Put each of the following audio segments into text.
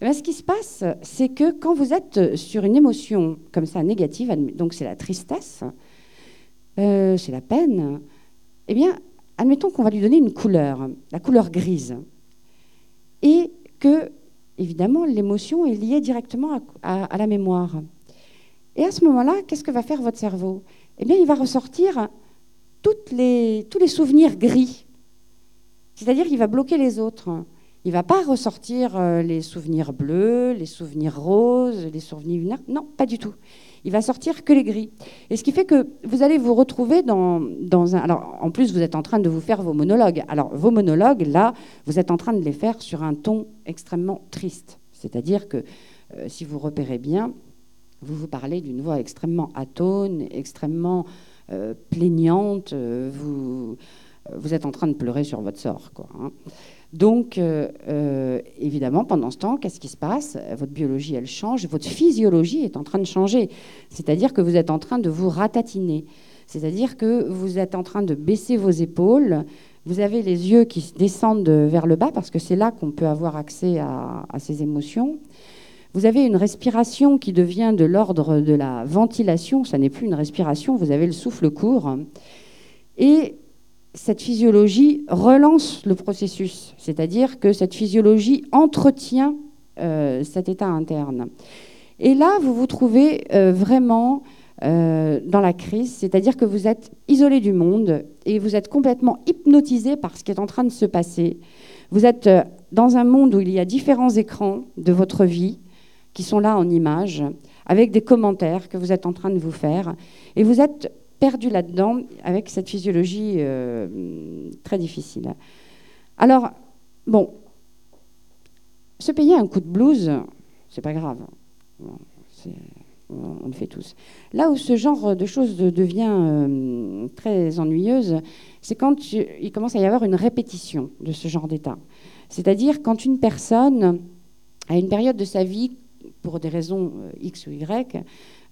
Eh bien, ce qui se passe, c'est que quand vous êtes sur une émotion comme ça négative, donc c'est la tristesse, c'est la peine, eh bien, admettons qu'on va lui donner une couleur, la couleur grise, et que, évidemment, l'émotion est liée directement à la mémoire. Et à ce moment-là, qu'est-ce que va faire votre cerveau? Eh bien, il va ressortir tous les souvenirs gris, c'est-à-dire qu'il va bloquer les autres. Il ne va pas ressortir les souvenirs bleus, les souvenirs roses, les souvenirs... Non, pas du tout. Il va sortir que les gris. Et ce qui fait que vous allez vous retrouver dans un... Alors, en plus, vous êtes en train de vous faire vos monologues. Alors, vos monologues, là, vous êtes en train de les faire sur un ton extrêmement triste. C'est-à-dire que, si vous repérez bien, vous parlez d'une voix extrêmement atone, extrêmement plaignante. Vous êtes en train de pleurer sur votre sort, quoi, hein. Donc, évidemment, pendant ce temps, qu'est-ce qui se passe? Votre biologie, elle change, votre physiologie est en train de changer. C'est-à-dire que vous êtes en train de vous ratatiner. C'est-à-dire que vous êtes en train de baisser vos épaules. Vous avez les yeux qui descendent vers le bas, parce que c'est là qu'on peut avoir accès à ces émotions. Vous avez une respiration qui devient de l'ordre de la ventilation. Ça n'est plus une respiration, vous avez le souffle court. Et cette physiologie relance le processus, c'est-à-dire que cette physiologie entretient cet état interne. Et là, vous vous trouvez vraiment dans la crise, c'est-à-dire que vous êtes isolé du monde et vous êtes complètement hypnotisé par ce qui est en train de se passer. Vous êtes dans un monde où il y a différents écrans de votre vie qui sont là en images, avec des commentaires que vous êtes en train de vous faire, et vous êtes perdu là-dedans avec cette physiologie très difficile. Alors, bon, se payer un coup de blues, c'est pas grave. Bon, on le fait tous. Là où ce genre de choses devient très ennuyeuse, c'est quand il commence à y avoir une répétition de ce genre d'état. C'est-à-dire quand une personne, à une période de sa vie, pour des raisons X ou Y,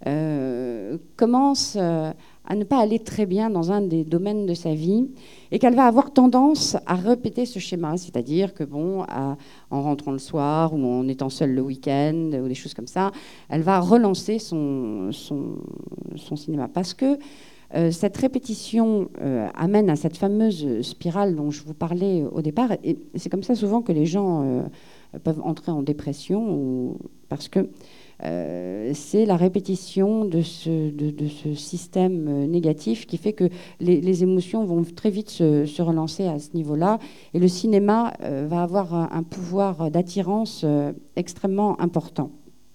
commence à ne pas aller très bien dans un des domaines de sa vie et qu'elle va avoir tendance à répéter ce schéma, c'est-à-dire que bon, en rentrant le soir ou en étant seule le week-end ou des choses comme ça, elle va relancer son cinéma parce que cette répétition amène à cette fameuse spirale dont je vous parlais au départ, et c'est comme ça souvent que les gens peuvent entrer en dépression parce que c'est la répétition de ce système négatif qui fait que les émotions vont très vite se relancer à ce niveau-là. Et le cinéma va avoir un pouvoir d'attirance extrêmement important.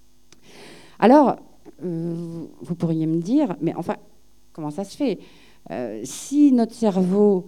Alors, vous pourriez me dire, mais enfin, comment ça se fait? Si notre cerveau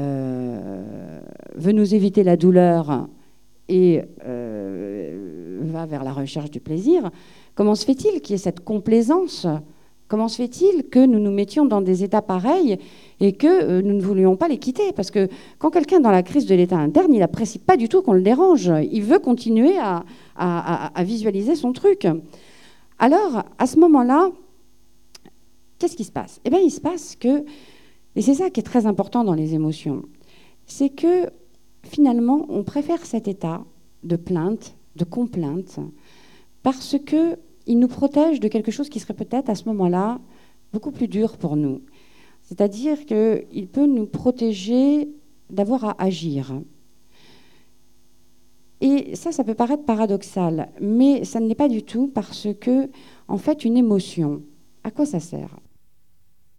veut nous éviter la douleur et va vers la recherche du plaisir, comment se fait-il qu'il y ait cette complaisance? Comment se fait-il que nous nous mettions dans des états pareils et que nous ne voulions pas les quitter? Parce que quand quelqu'un est dans la crise de l'état interne, il n'apprécie pas du tout qu'on le dérange. Il veut continuer à visualiser son truc. Alors, à ce moment-là, qu'est-ce qui se passe? Eh bien, il se passe que, et c'est ça qui est très important dans les émotions, c'est que finalement, on préfère cet état de plainte, de complainte, parce qu'il nous protège de quelque chose qui serait peut-être à ce moment-là beaucoup plus dur pour nous. C'est-à-dire qu'il peut nous protéger d'avoir à agir. Et ça peut paraître paradoxal, mais ça ne l'est pas du tout parce que, en fait, une émotion, à quoi ça sert?